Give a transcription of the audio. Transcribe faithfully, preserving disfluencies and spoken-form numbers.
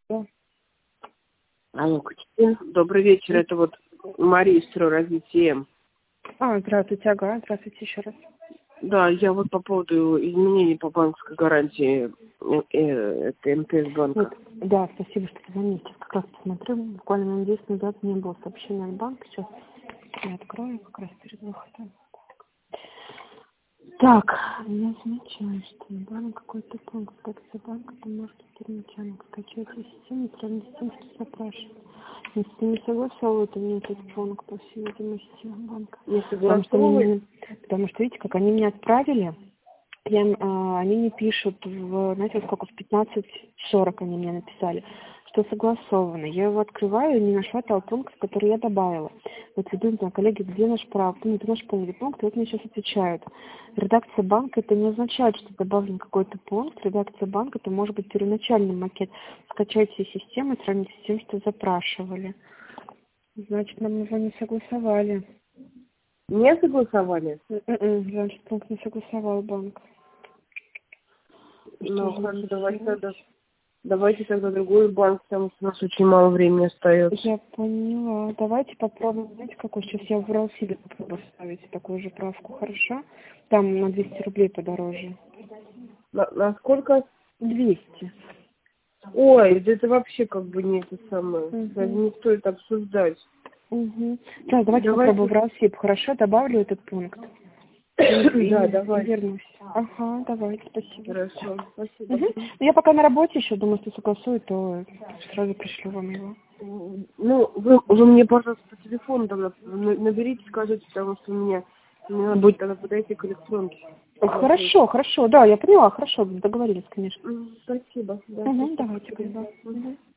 Да. Алло, Катерина. Добрый вечер. Это вот Мария из развития. А, здравствуйте, ага, здравствуйте еще раз. Да, я вот по поводу изменений по банковской гарантии э, э, это МТС банка. Вот, да, спасибо, что позвонили. Сейчас как раз посмотрю. Буквально минут десять назад не было сообщения от банка. Сейчас я открою как раз перед выходом. Так, я замечаю, что недавно какой-то пункт такси банка, там может первоначально скачать из системы, сравнить с тем, что запрашивают. Если не согласовывают они этот пункт, по всей видимости, банка. Не Потому что, они, согласовывают? мне- потому что, видите, как они мне отправили, я, им, а, они не пишут, в, знаете, вот сколько, в пятнадцать сорок они мне написали, что согласовано. Я его открываю и не нашла того пункта, который я добавила. Вот веду, не знаю, коллеги, где наш прав, ну, это наш полный пункт, и вот мне сейчас отвечают. Редакция банка, это не означает, что добавлен какой-то пункт. Редакция банка, это может быть первоначальный макет. Скачайте систему, сравните с тем, что запрашивали. Значит, нам его не согласовали. Не согласовали? М-м, Значит, пункт не согласовал банк. Ну, Что же хорошо, нам давайте делать? тогда, давайте тогда другой банк, потому что у нас очень мало времени остается. Я поняла. Давайте попробуем, знаете, какой сейчас я в Уралсибе попробую ставить такую же правку, хорошо? Там на двести рублей подороже. На, на сколько? двести. Ой, да это вообще как бы не это самое. Угу. Даже не стоит обсуждать. Угу. Да, давайте, Давайте. попробуем в Уралсиб, хорошо? Добавлю этот пункт. И, Да, и, и давай. вернусь. Ага, давайте, спасибо. Хорошо, спасибо. Угу. Я пока на работе еще, думаю, что согласую, то сразу пришлю вам его. Ну, вы, вы мне, пожалуйста, по телефону тогда на- наберите, скажите, потому что у меня, мне надо будет тогда подойти к электронке. Хорошо, хорошо, да, я поняла, хорошо, договорились, конечно. М, Спасибо. Да, Угу, спасибо. давайте, да. Угу.